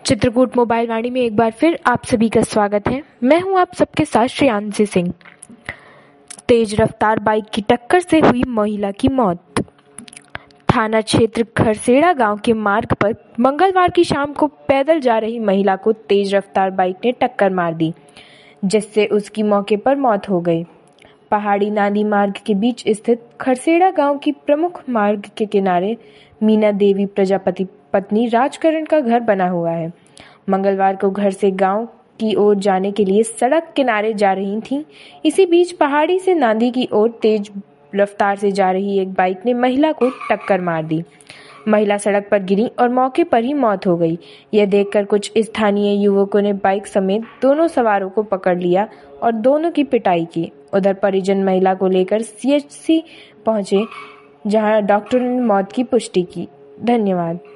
Chitrakoot mobile वाणी में एक बार फिर आप सभी का स्वागत है। मैं हूं आप सबके साथ श्रेयांशी सिंह। तेज रफ्तार बाइक की टक्कर से हुई महिला की मौत। थाना क्षेत्र खरसेड़ा गांव के मार्ग पर मंगलवार की शाम को पैदल जा रही महिला को तेज रफ्तार बाइक ने टक्कर मार दी, जिससे उसकी मौके पर मौत हो गई। पहाड़ी नादी मार्ग के बीच स्थित खरसेड़ा गांव की प्रमुख मार्ग के किनारे मीना देवी प्रजापति पत्नी राजकरण का घर बना हुआ है। मंगलवार को घर से गांव की ओर जाने के लिए सड़क किनारे जा रही थीं। इसी बीच पहाड़ी से नांदी की ओर तेज रफ्तार से जा रही एक बाइक ने महिला को टक्कर मार दी। महिला सड़क पर गिरी और मौके पर ही मौत हो गई। यह देखकर कुछ स्थानीय युवकों ने बाइक समेत दोनों सवारों को पकड़ लिया और दोनों की पिटाई की। उधर परिजन महिला को लेकर सीएचसी पहुंचे, जहां डॉक्टरों ने मौत की पुष्टि की। धन्यवाद।